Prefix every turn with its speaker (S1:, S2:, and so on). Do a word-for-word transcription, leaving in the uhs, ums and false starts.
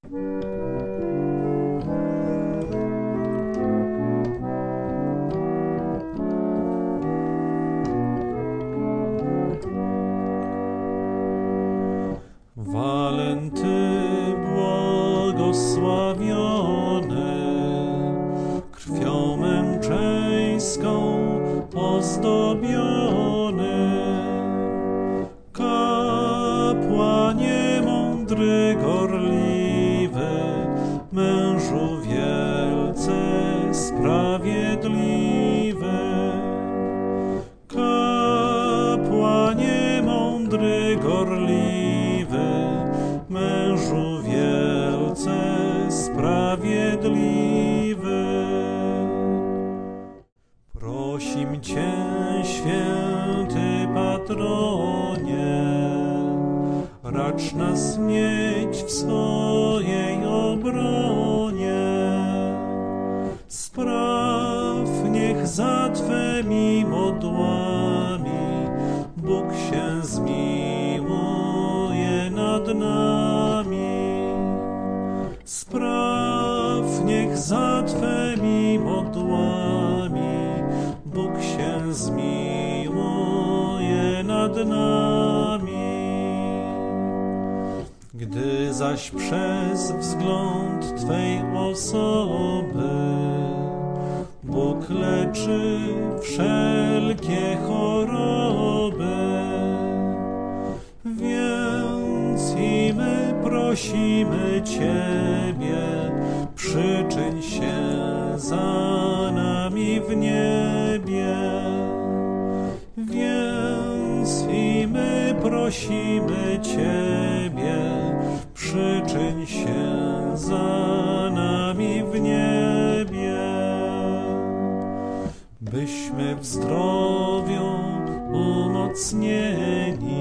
S1: Walenty błogosławione, krwią męczeńską ozdobione, kapłanie mądry, gorliwy, mężu wielce sprawiedliwy, kapłanie mądry, gorliwy, mężu wielce sprawiedliwy. Prosim Cię, święty patronie, racz nas mieć w swojej obronie. Spraw, niech za Twemi modłami Bóg się zmiłuje nad nami. Spraw, niech za Twemi modłami Bóg się zmiłuje nad nami. Gdy zaś przez wzgląd Twej osoby Bóg leczy wszelkie choroby, więc i my prosimy Ciebie, przyczyń się za nami w niebie. Więc i my prosimy Ciebie, przyczyń się za nami w niebie. Byśmy w zdrowiu umocnieni